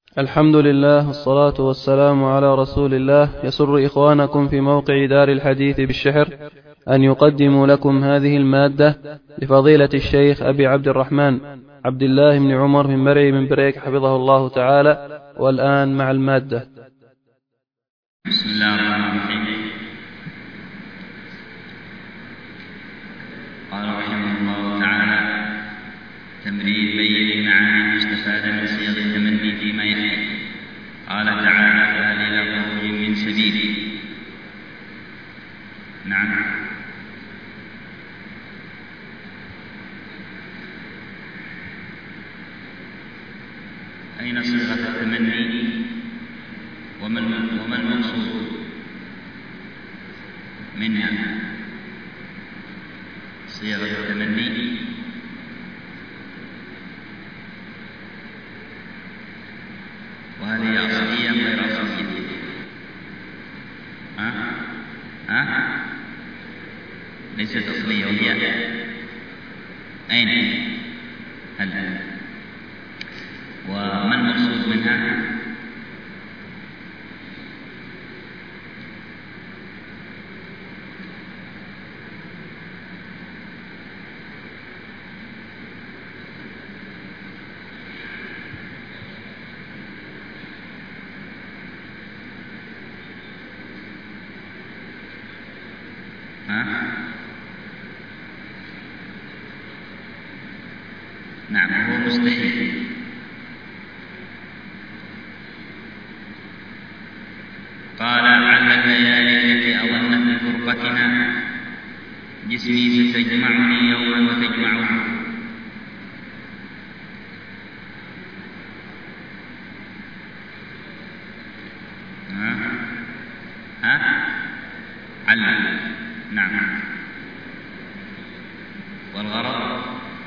الحمد لله والصلاة والسلام على رسول الله. يسر إخوانكم في موقع دار الحديث بالشحر أن يقدموا لكم هذه المادة لفضيلة الشيخ أبي عبد الرحمن عبد الله بن عمر بن مرعي بن بريك حفظه الله تعالى. والآن مع المادة. بسم الله الرحمن الرحيم. قال رحمه الله تعالى: تمرير بين المعاني المستفادة من صيغ التمني فيما يأتي. قال تعالى: فهل إلى خروج من سبيل. نعم. أين صيغة التمني وما المقصود منها؟ صيغة التمني وهل هي أصلية غير أصلية؟ ليست أصلية. وهي أين؟ هل وما المقصود منها؟ نعم، هو مستحيل. قال: على الليالي التي أظن في فرقتنا جسمي ستجمعني يوما وتجمعه. علم. نعم. والغرض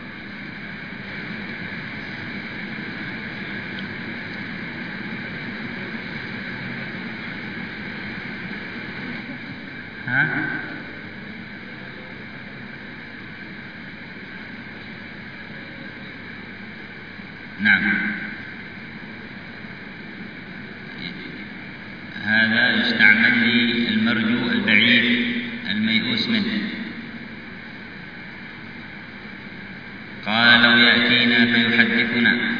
نعم. هذا يستعمل للمرجو البعيد الميؤوس منه. قال: لو يأتينا فيحدثنا.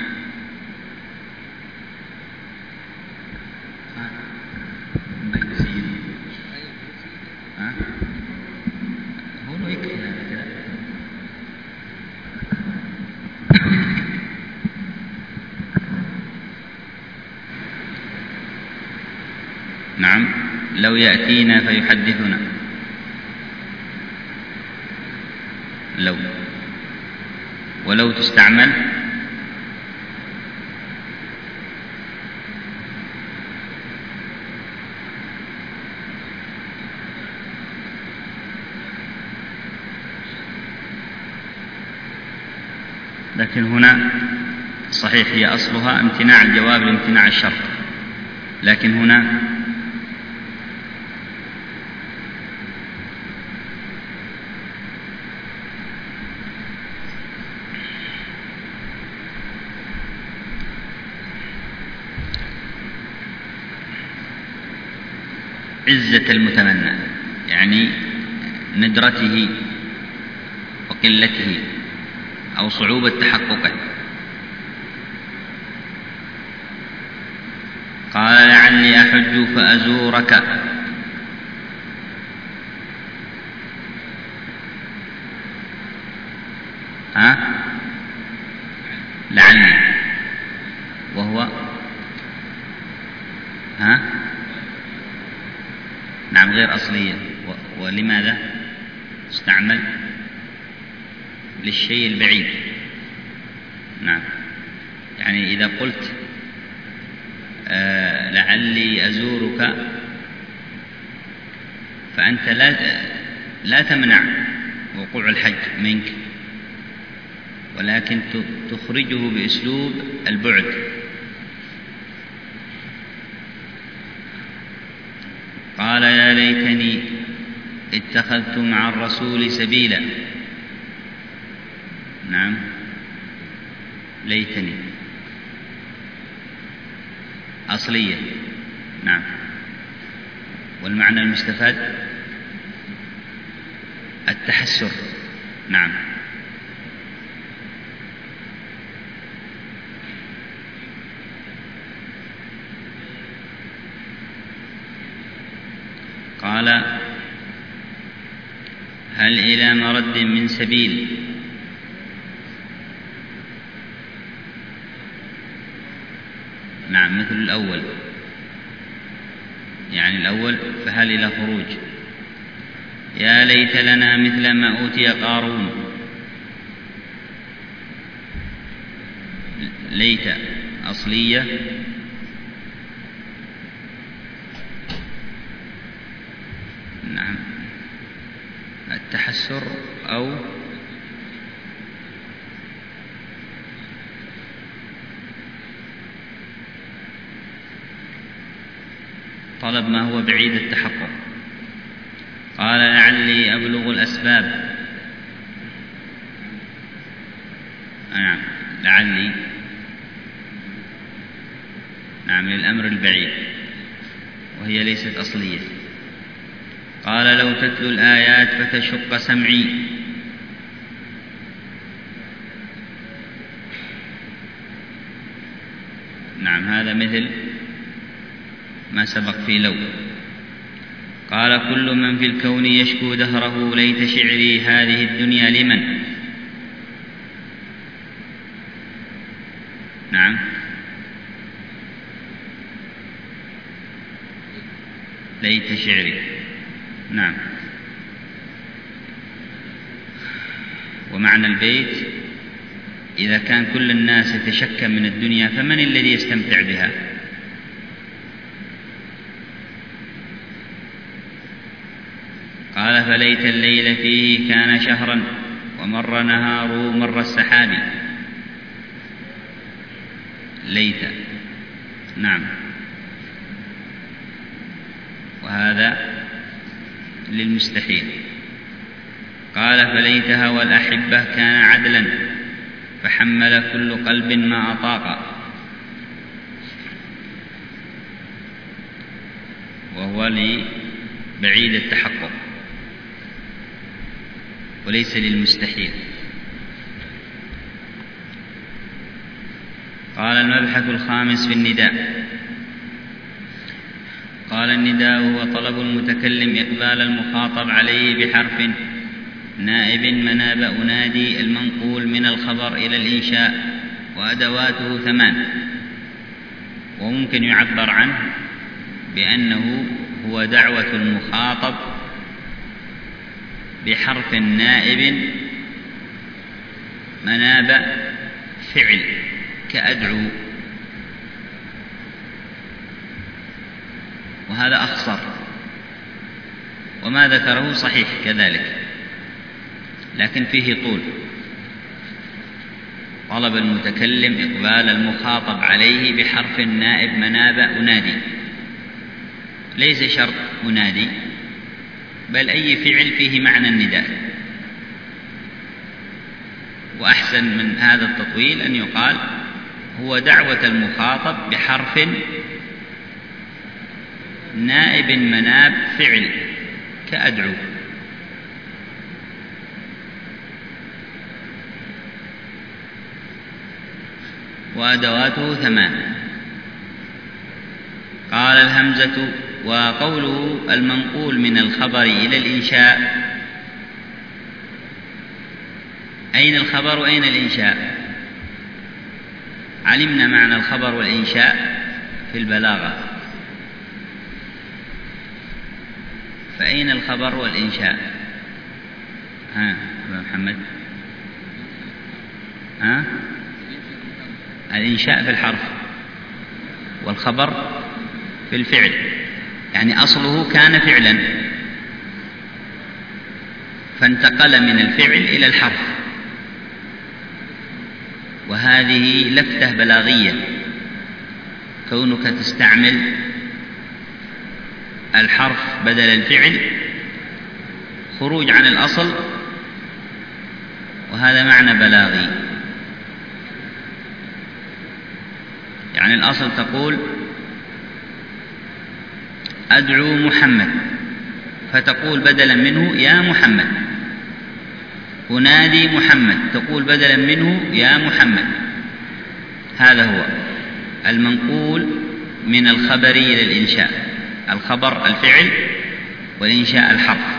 نعم، لو يأتينا فيحدثنا. ولو تستعمل لكن هنا صحيح هي أصلها امتناع الجواب لامتناع الشرط، لكن هنا عزة المتمنى، يعني ندرته وقلته أو صعوبة تحققه. قال: لعلي أحج فأزورك. لعلي، وهو نعم غير أصلية. ولماذا استعمل؟ للشيء البعيد. نعم، يعني إذا قلت لعلي أزورك فأنت لا تمنع وقوع الحج منك، ولكن تخرجه بأسلوب البعد. قال: يا ليتني اتخذت مع الرسول سبيلا. نعم، ليتني أصلية. نعم. والمعنى المستفاد التحسر. نعم. قال: هل إلى مرد من سبيل؟ نعم، مثل الأول، يعني الأول فهل إلى خروج. يا ليت لنا مثل ما أوتي قارون. ليت أصلية. نعم. التحسر أو طلب ما هو بعيد التحقق. قال: لعلي أبلغ الأسباب. نعم، لعلي. نعم، للأمر البعيد، وهي ليست أصلية. قال: لو تتلو الآيات فتشق سمعي. نعم، هذا مثل ما سبق في لو. قال: كل من في الكون يشكو دهره، ليت شعري هذه الدنيا لمن. نعم. ليت شعري. نعم. ومعنى البيت: إذا كان كل الناس يتشكى من الدنيا فمن الذي يستمتع بها؟ قال: فليت الليل فيه كان شهرا، ومر نهاره مر السحاب. ليت. نعم. وهذا للمستحيل. قال: فليت هوى الأحبة كان عدلا، فحمل كل قلب ما أطاق. وهو لبعيد التحقق وليس للمستحيل. قال: المبحث الخامس في النداء. قال: النداء هو طلب المتكلم إقبال المخاطب عليه بحرف نائب مناب أنادي، المنقول من الخبر إلى الإنشاء، وأدواته 8. وممكن يعبر عنه بأنه هو دعوة المخاطب بحرف نائب مناب فعل كأدعو، وهذا أخصر، وما ذكره صحيح كذلك، لكن فيه طول. طلب المتكلم إقبال المخاطب عليه بحرف نائب مناب أنادي. ليس شرط أنادي، بل أي فعل فيه معنى النداء. وأحسن من هذا التطويل أن يقال هو دعوة المخاطب بحرف نائب مناب فعل كأدعو. وأدواته 8. قال: الهمزة. وقوله المنقول من الخبر إلى الإنشاء، أين الخبر وأين الإنشاء؟ علمنا معنى الخبر والإنشاء في البلاغة، فأين الخبر والإنشاء؟ أبو محمد. الإنشاء في الحرف، والخبر في الفعل، يعني أصله كان فعلا فانتقل من الفعل إلى الحرف. وهذه لفتة بلاغية، كونك تستعمل الحرف بدل الفعل خروج عن الأصل، وهذا معنى بلاغي. يعني الأصل تقول أدعو محمد فتقول بدلا منه يا محمد. أنادي محمد تقول بدلا منه يا محمد. هذا هو المنقول من الخبر إلى الإنشاء. الخبر الفعل والإنشاء الحرف.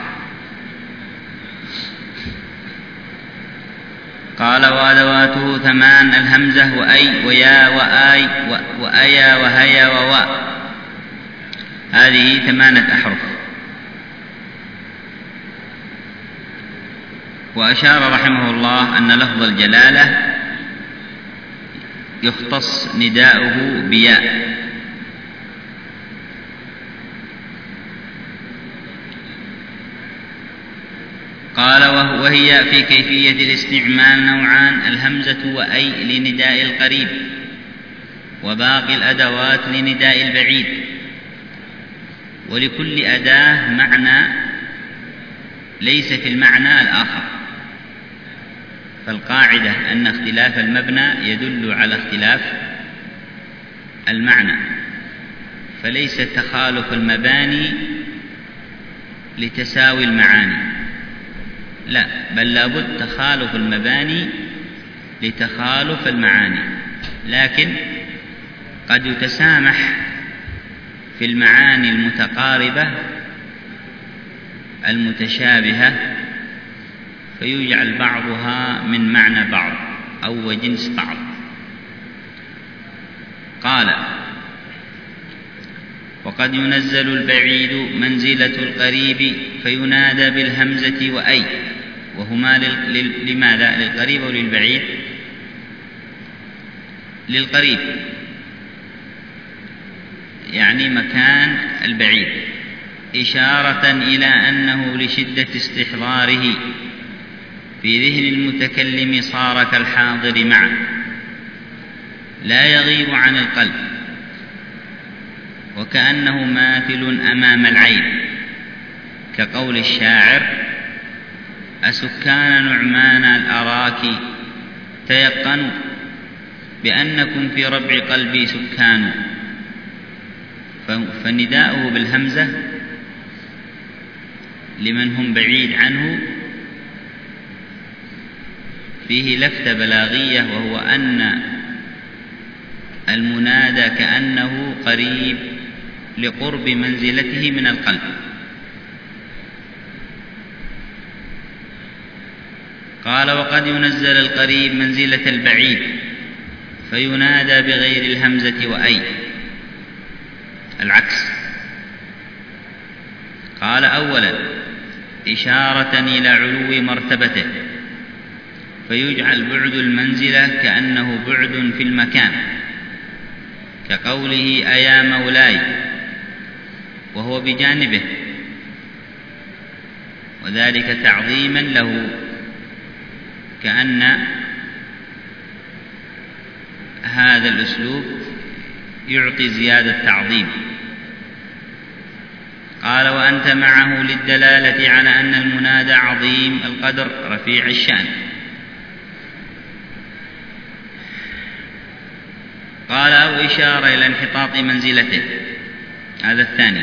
قال وأدواته 8: الهمزة وأي ويا وآي وأيا وهيا وواء. هذه 8 أحرف. وأشار رحمه الله أن لفظ الجلالة يختص نداؤه بياء. قال وهي في كيفية الاستعمال نوعان: الهمزة وأي لنداء القريب، وباقي الأدوات لنداء البعيد. ولكل أداة معنى ليس في المعنى الآخر. فالقاعدة أن اختلاف المبنى يدل على اختلاف المعنى، فليس تخالف المباني لتساوي المعاني، لا، بل لابد تخالف المباني لتخالف المعاني. لكن قد يتسامح في المعاني المتقاربة المتشابهة فيجعل بعضها من معنى بعض أو جنس بعض. قال وقد ينزل البعيد منزلة القريب فينادى بالهمزة وأي، وهما لماذا؟ للقريب وللبعيد؟ للقريب يعني مكان البعيد، إشارة إلى أنه لشدة استحضاره في ذهن المتكلم صار كالحاضر معه لا يغيب عن القلب، وكأنه ماثل أمام العين، كقول الشاعر: أسكان نعمان الأراك تيقنوا بأنكم في ربع قلبي سكان. فنداؤه بالهمزة لمن هم بعيد عنه فيه لفتة بلاغية، وهو أن المنادى كأنه قريب لقرب منزلته من القلب. قال وقد ينزل القريب منزلة البعيد فينادى بغير الهمزة وأي، العكس. قال أولا إشارة إلى علو مرتبته، فيجعل بعد المنزلة كأنه بعد في المكان، كقوله أيا مولاي وهو بجانبه، وذلك تعظيما له، كأن هذا الأسلوب يعطي زيادة تعظيم. قال وأنت معه للدلالة على أن المنادى عظيم القدر رفيع الشأن. قال أو إشارة إلى انحطاط منزلته، هذا الثاني.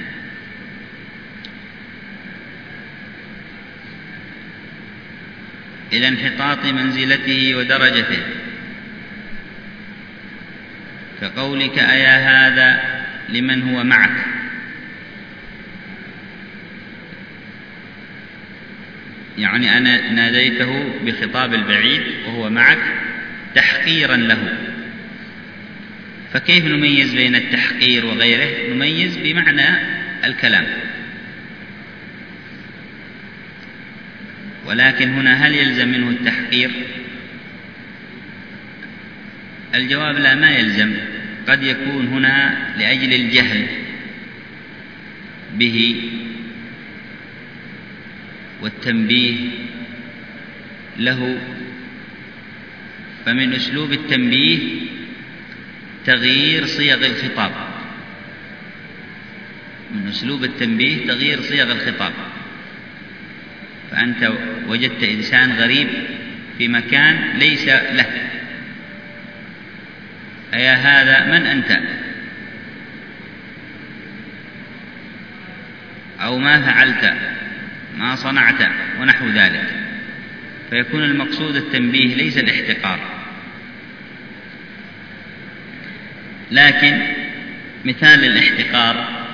إلى انحطاط منزلته ودرجته، كقولك أيا هذا لمن هو معك، يعني أنا ناديته بخطاب البعيد وهو معك تحقيرا له. فكيف نميز بين التحقير وغيره؟ نميز بمعنى الكلام. ولكن هنا هل يلزم منه التحقير؟ الجواب لا، ما يلزم. قد يكون هنا لأجل الجهل به والتنبيه له، فمن أسلوب التنبيه تغيير صيغ الخطاب، من أسلوب التنبيه تغيير صيغ الخطاب. فأنت وجدت إنسان غريب في مكان ليس له، أيا هذا من أنت؟ أو ما فعلت، ما صنعت، ونحو ذلك، فيكون المقصود التنبيه ليس الاحتقار. لكن مثال الاحتقار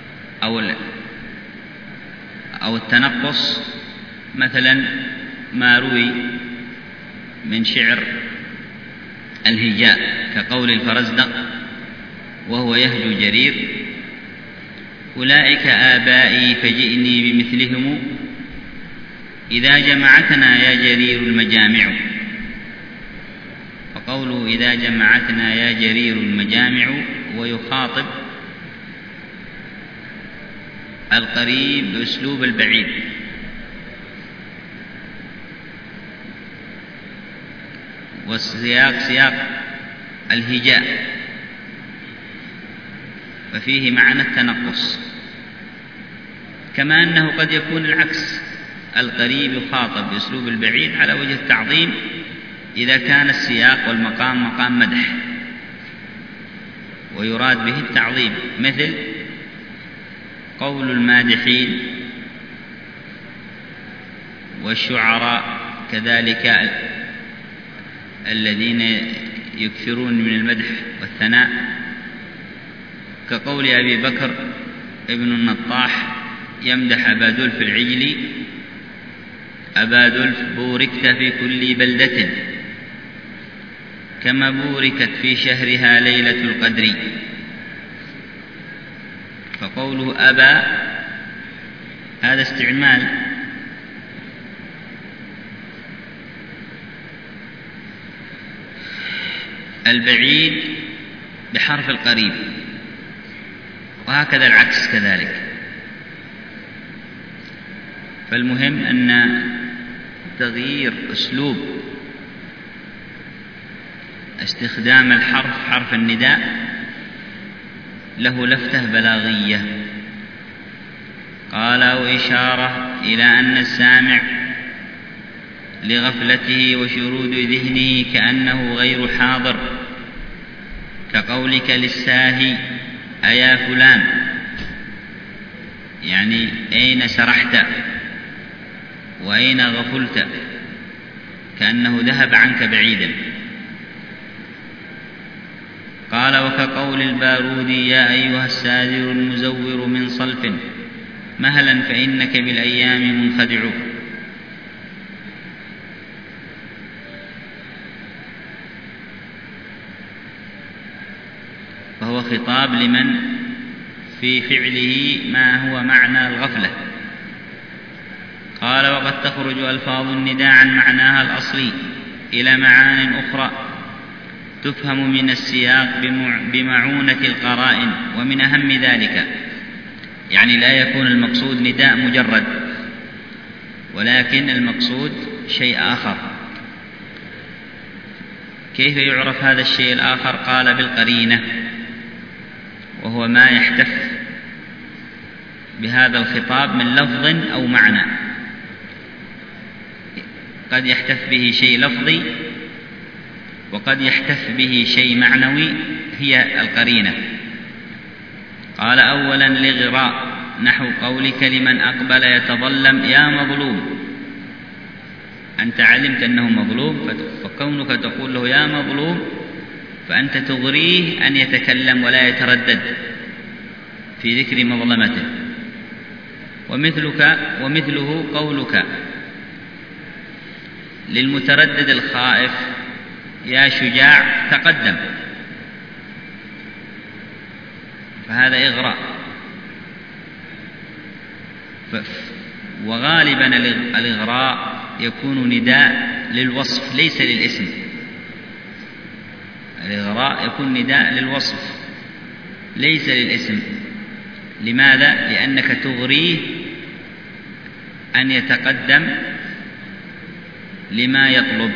أو التنقص مثلا ما روي من شعر الهجاء كقول الفرزدق وهو يهجو جرير: أولئك آبائي فجئني بمثلهم، إذا جمعتنا يا جرير المجامع. فقوله إذا جمعتنا يا جرير المجامع ويخاطب القريب بأسلوب البعيد. والسياق سياق الهجاء، ففيه معنى التنقص. كما أنه قد يكون العكس، القريب يخاطب بأسلوب البعيد على وجه التعظيم إذا كان السياق والمقام مقام مدح ويراد به التعظيم، مثل قول المادحين والشعراء كذلك الذين يكثرون من المدح والثناء، كقول أبي بكر ابن النطاح يمدح أبا دلف العجلي: أبا دلف بوركت في كل بلدة كما بوركت في شهرها ليلة القدر. فقوله أبا هذا استعمال البعيد بحرف القريب، وهكذا العكس كذلك. فالمهم أن تغيير أسلوب استخدام الحرف حرف النداء له لفتة بلاغية. قال: وإشارة إلى أن السامع لغفلته وشرود ذهنه كأنه غير حاضر، كقولك للساهي: أيا فلان، يعني أين سرحت وأين غفلت، كأنه ذهب عنك بعيدا. قال: وكقول البارودي: يا أيها الساذر المزور من صلف مهلا فإنك بالأيام منخدع. فهو خطاب لمن في فعله ما هو معنى الغفلة. قال: وقد تخرج ألفاظ النداء عن معناها الأصلي إلى معان أخرى تفهم من السياق بمعونة القرائن، ومن أهم ذلك يعني لا يكون المقصود نداء مجرد، ولكن المقصود شيء آخر. كيف يعرف هذا الشيء الآخر؟ قال: بالقرينة، وهو ما يحتف بهذا الخطاب من لفظ أو معنى. قد يحتف به شيء لفظي وقد يحتف به شيء معنوي، هي القرينة. قال: أولا لغراء، نحو قولك لمن أقبل يتظلم: يا مظلوم. أنت علمت أنه مظلوم، فكونك تقول له يا مظلوم فأنت تغريه أن يتكلم ولا يتردد في ذكر مظلمته. ومثله قولك للمتردد الخائف: يا شجاع تقدم. فهذا إغراء. وغالبا الإغراء يكون نداء للوصف ليس للاسم. الإغراء يكون نداء للوصف ليس للاسم. لماذا؟ لأنك تغريه أن يتقدم لما يطلب.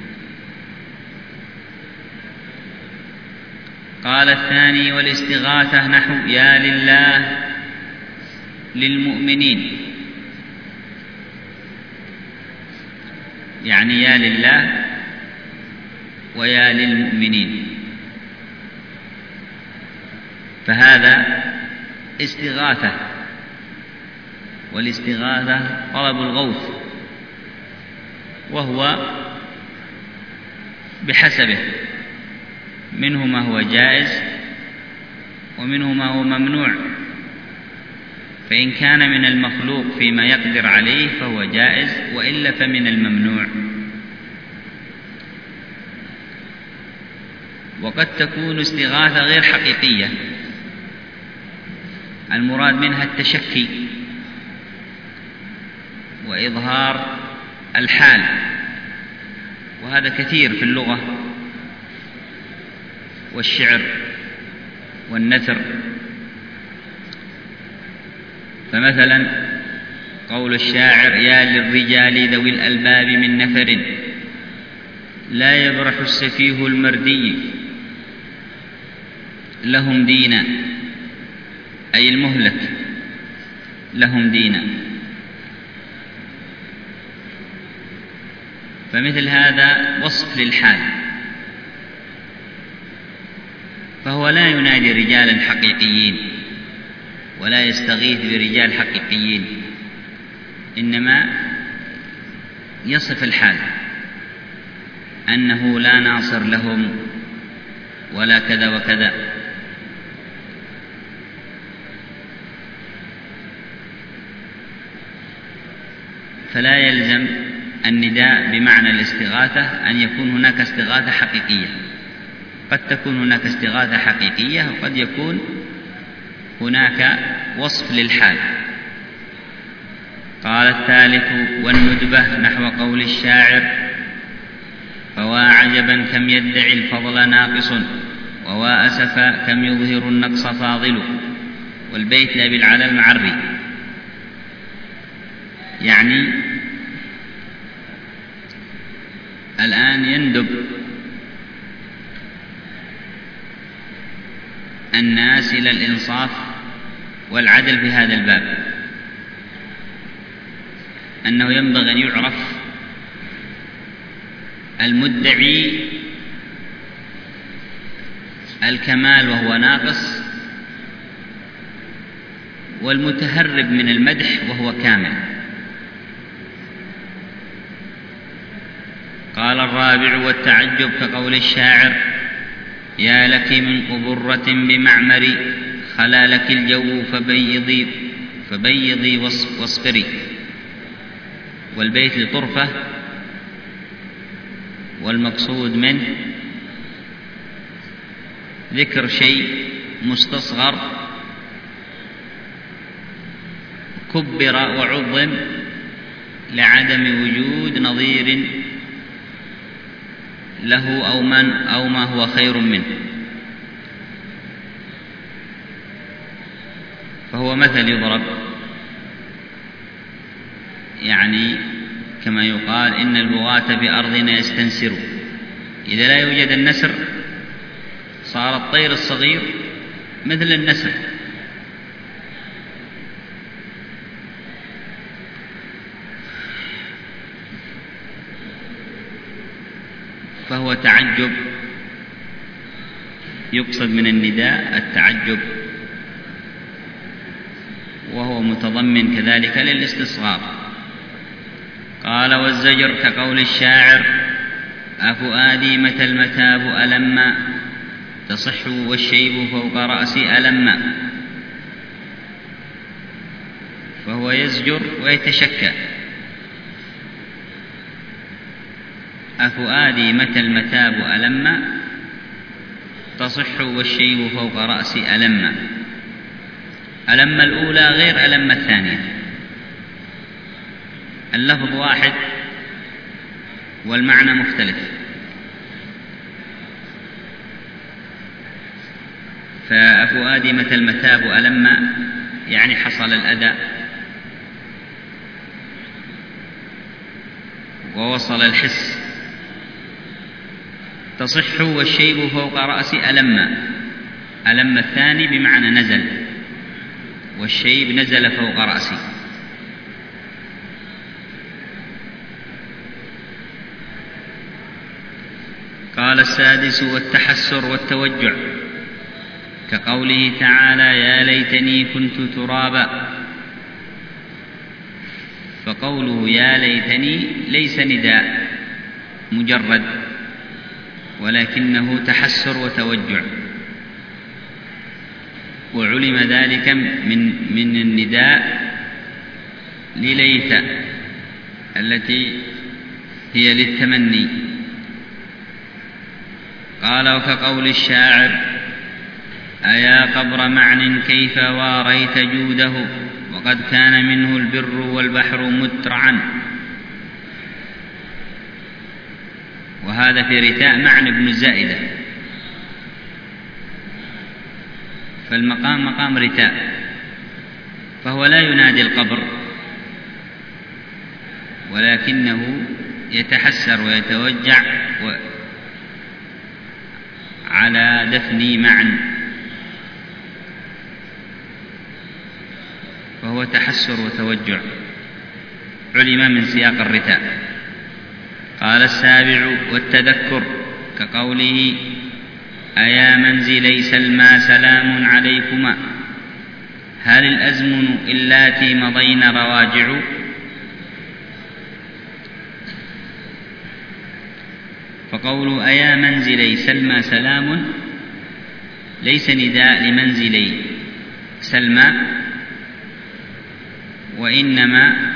قال: الثاني والاستغاثة، نحو يا لله للمؤمنين، يعني يا لله ويا للمؤمنين. فهذا استغاثة والاستغاثة طلب الغوث، وهو بحسبه، منه ما هو جائز ومنه ما هو ممنوع، فإن كان من المخلوق فيما يقدر عليه فهو جائز، وإلا فمن الممنوع. وقد تكون استغاثة غير حقيقية، المراد منها التشكي وإظهار الحال، وهذا كثير في اللغة والشعر والنثر. فمثلا قول الشاعر: يا للرجال ذوي الألباب من نفر، لا يبرح السفيه المردي لهم دينا، أي المهلك لهم دينا. فمثل هذا وصف للحال، فهو لا ينادي رجالا حقيقيين ولا يستغيث برجال حقيقيين، إنما يصف الحال أنه لا ناصر لهم ولا كذا وكذا. فلا يلزم النداء بمعنى الاستغاثة أن يكون هناك استغاثة حقيقية، قد تكون هناك استغاثة حقيقية، وقد يكون هناك وصف للحال. قال الثالث: والندبة نحو قول الشاعر: فوا عجبا كم يدعي الفضل ناقص، ووا أسفا كم يظهر النقص فاضل. والبيت لأبي العلا المعري، يعني الآن يندب الناس إلى الإنصاف والعدل في هذا الباب، أنه ينبغي أن يعرف المدعي الكمال وهو ناقص، والمتهرب من المدح وهو كامل. قال الرابع: والتعجب كقول الشاعر: يا لك من قبرة بمعمر، خلا لك الجو فبيضي واصبري. والبيت لطرفة، والمقصود منه ذكر شيء مستصغر كبر وعظم لعدم وجود نظير له أو ما هو خير منه، فهو مثل يضرب، يعني كما يقال: إن البغاة بأرضنا يستنسروا. إذا لا يوجد النسر صار الطير الصغير مثل النسر. فهو تعجب، يقصد من النداء التعجب، وهو متضمن كذلك للاستصغار. قال: والزجر كقول الشاعر: أفؤادي متى المتاب ألما، تصح والشيب فوق رأسي ألما. فهو يزجر ويتشكى: أفؤادي متى المتاب ألما، تصح والشيب فوق رأسي ألما. ألما الأولى غير ألما الثانية، اللفظ واحد والمعنى مختلف. فأفؤادي متى المتاب ألما يعني حصل الأذى ووصل الحس. تصح والشيب فوق رأسي ألما، ألما الثاني بمعنى نزل، والشيب نزل فوق رأسي. قال السادس: والتحسر والتوجع كقوله تعالى: يا ليتني كنت ترابا. فقوله يا ليتني ليس نداء مجرد، ولكنه تحسر وتوجع، وعلم ذلك من النداء لليت التي هي للتمني. قال وكقول الشاعر أيا قبر معن كيف واريت جوده وقد كان منه البر والبحر مترعا. وهذا في رثاء معن بن الزائدة، فالمقام مقام رثاء، فهو لا ينادي القبر ولكنه يتحسر ويتوجع على دفن معن، وهو تحسر وتوجع علم من سياق الرثاء. قال السابع والتذكر كقوله أيا منزلي سلمى سلام عليكما هل الأزمن اللاتي مضين رواجع. فقول أيا منزلي سلمى سلام ليس نداء لمنزلي سلمى، وإنما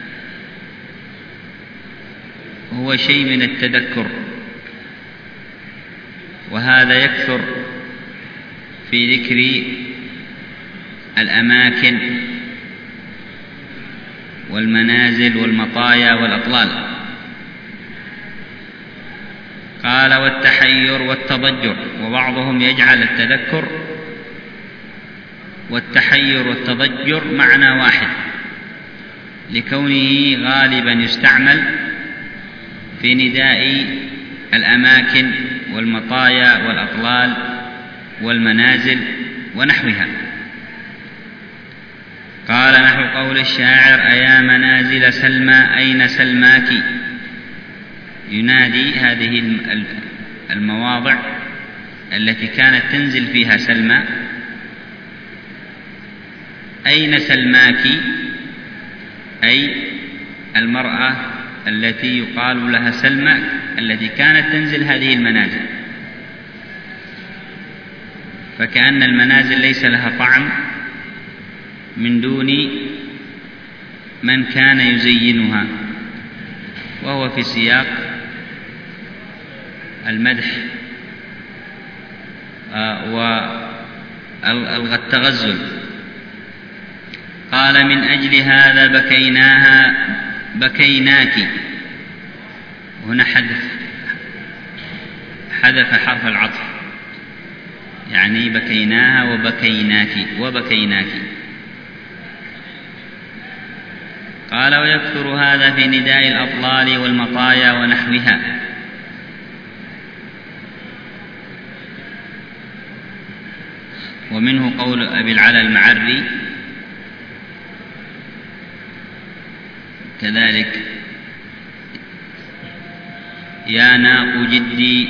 هو شيء من التذكر، وهذا يكثر في ذكر الأماكن والمنازل والمطايا والأطلال. قال والتحير والتضجر، وبعضهم يجعل التذكر والتحير والتضجر معنى واحد لكونه غالبا يستعمل في نداء الأماكن والمطايا والأطلال والمنازل ونحوها. قال نحو قول الشاعر أيا منازل سلمى أين سلماك، ينادي هذه المواضع التي كانت تنزل فيها سلمى أين سلماك، أي المرأة التي يقال لها سلمى التي كانت تنزل هذه المنازل، فكأن المنازل ليس لها طعم من دون من كان يزينها، وهو في سياق المدح والتغزل. قال من أجل هذا بكيناها بكيناك، هنا حذف حرف العطف، يعني بكيناها وبكيناك. قال ويكثر هذا في نداء الأطلال والمطايا ونحوها. ومنه قول أبي العلا المعري كذلك يا ناق جدي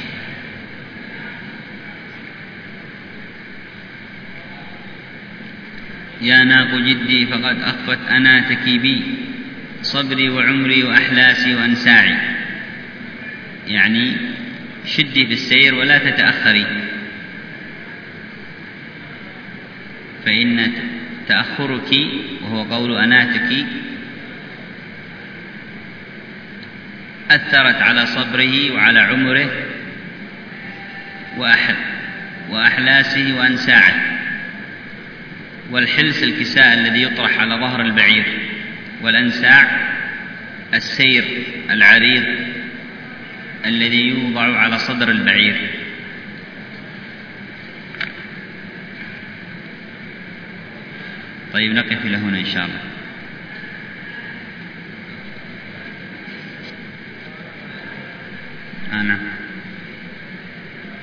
يا ناق جدي فقد أخفت أناتك بي صبري وعمري وأحلاسي وأنساعي، يعني شدي في السير ولا تتأخري، فإن تأخرك وهو قول أناتك أثرت على صبره وعلى عمره وأحلاسه وأنساعه. والحلس الكساء الذي يطرح على ظهر البعير، والأنساع السير العريض الذي يوضع على صدر البعير. طيب نقف لهنا إن شاء الله. نعم.